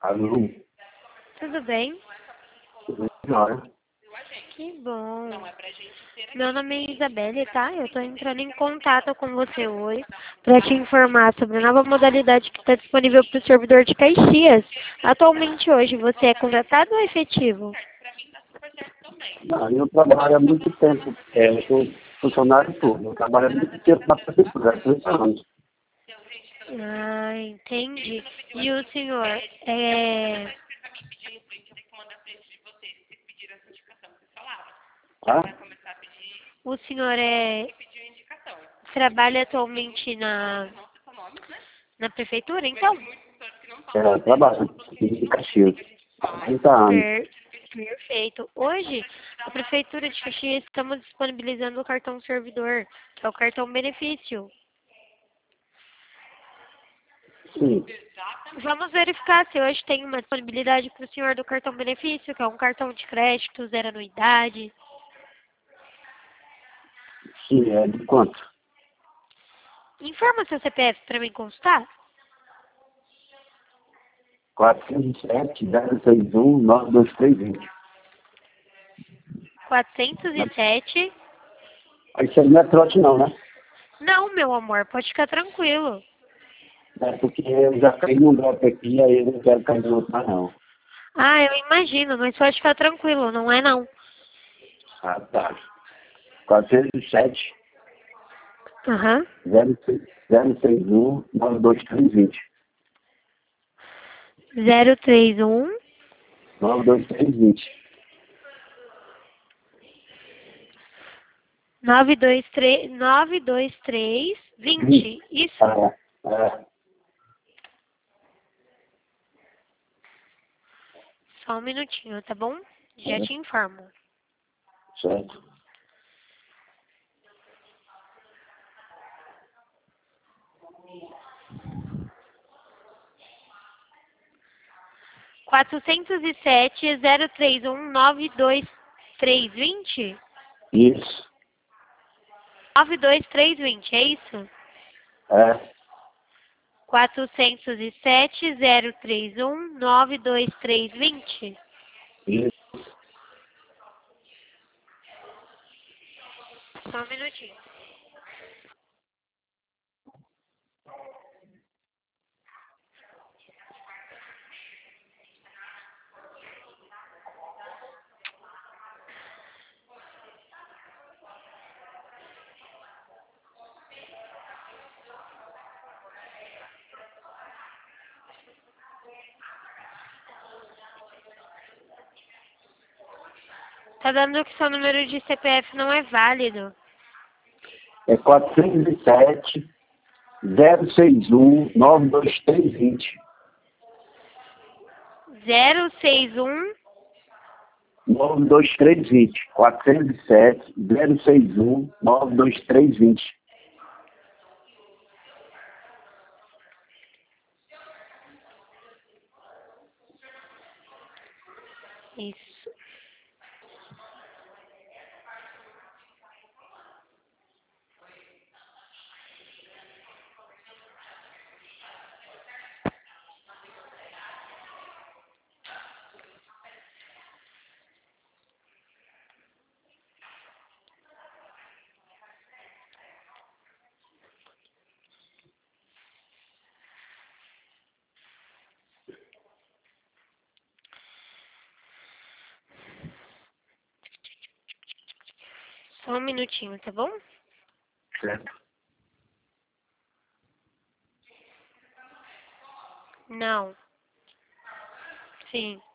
Alô? Tudo bem? Tudo jóia? Que bom. Meu nome é Isabelle, tá? Eu tô entrando em contato com você hoje para te informar sobre a nova modalidade que está disponível para o servidor de Caxias. Atualmente hoje você é contratado ou efetivo? Não, eu trabalho há muito tempo. Eu sou funcionário público. Eu trabalho há muito tempo na prefeitura, há 30 anos. Ah, entendi. E o senhor Tá? o senhor trabalha atualmente na prefeitura, então? Eu trabalho aqui em Caxias há 30 anos. Perfeito. Hoje, a Prefeitura de Caxias estamos disponibilizando o cartão servidor, que é o cartão benefício. Sim, Vamos verificar se hoje tem uma disponibilidade para o senhor do cartão benefício, que é um cartão de crédito, zero anuidade. sim, é de quanto? Informa seu CPF para mim consultar. 407-061-92320. 407. Isso aí não é trote não, né? Não, meu amor, pode ficar tranquilo. É porque eu já caí num golpe aqui, aí eu não quero cair no outro mais não. Ah, eu imagino, mas pode ficar tranquilo, não é não. Ah, tá. 407 Aham. 061-92320. 031 92320. 923 20. Isso. É, Só um minutinho, tá bom? Já te informo. certo. Quatrocentos e sete 031 923 20. Isso. 923 20, é isso? É, 407 031 923 20. isso. Só um minutinho. Tá dando que seu número de CPF não é válido. É 407 061-92320. 061. 92320. 407 061-92320. Isso. Só um minutinho, tá bom? Certo. Não. Sim.